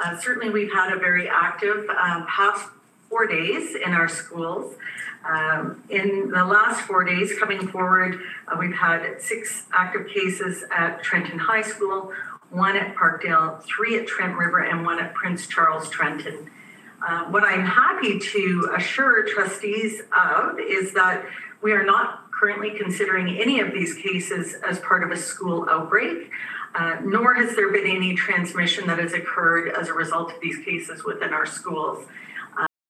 Certainly, we've had a very active past 4 days in our schools. In the last 4 days coming forward, we've had 6 active cases at Trenton High School, 1 at Parkdale, 3 at Trent River, and 1 at Prince Charles Trenton. What I'm happy to assure trustees of is that we are not currently considering any of these cases as part of a school outbreak, nor has there been any transmission that has occurred as a result of these cases within our schools.